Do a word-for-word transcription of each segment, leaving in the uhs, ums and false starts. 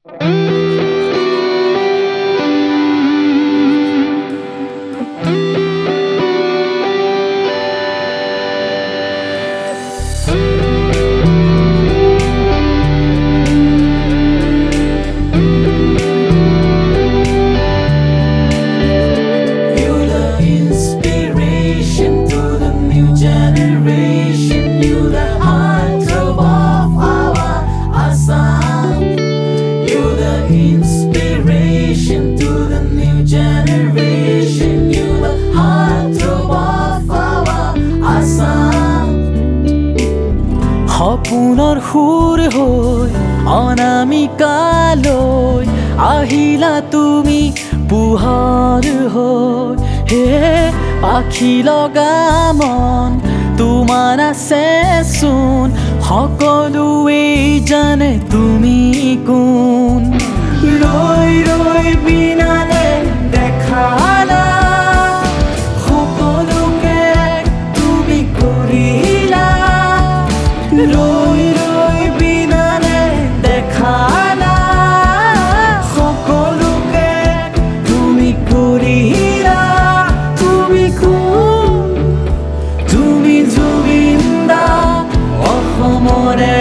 Inspiration to the new generation. You the heartthrob of our Assam. সপোনৰ সুৰ হৈ অনামিকালৈ আহিলা তুমি পোহৰ হৈ হে পাখি লগা মন তোমাৰ আছে চোন সকলোৱে জানে তুমি কোন ৰৈ ৰৈ বিনালে দেখালা সকলোকে তুমি কৰিলা ৰৈ ৰৈ বিনালে দেখালা সকলোকে তুমি কৰিলা তুমি কোন তুমি জুবিন দা অসমৰে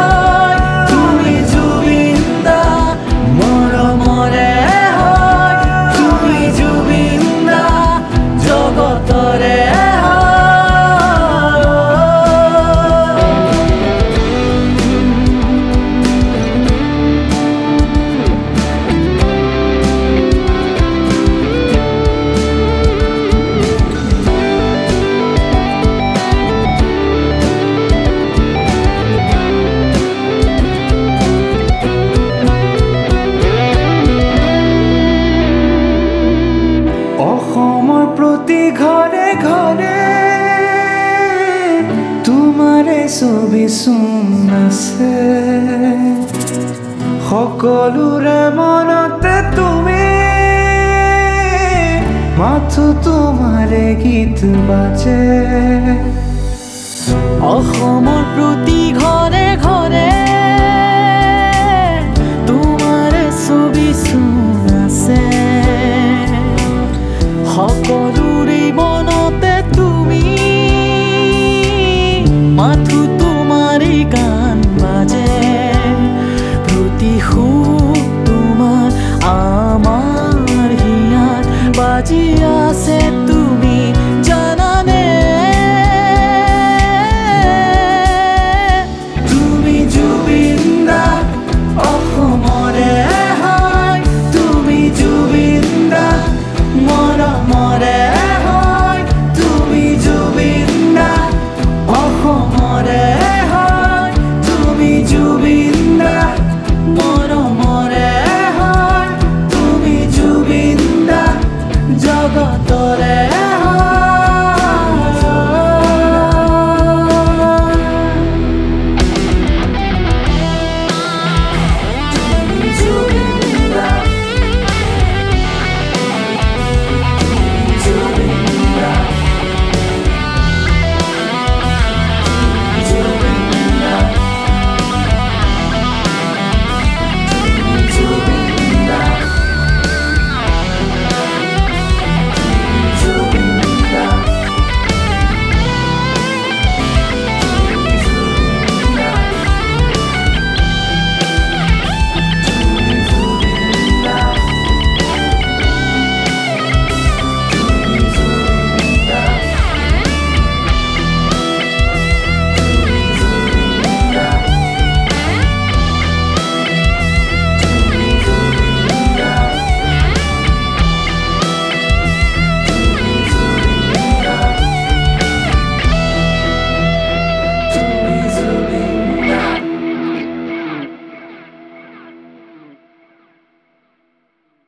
অসমৰ প্ৰতি ঘৰে ঘৰে তোমাৰে ছবি চোন আছে সকলোৰে মনতে তুমি মাথো তোমাৰে গীত বাজে অসমৰ প্ৰতি ঘৰে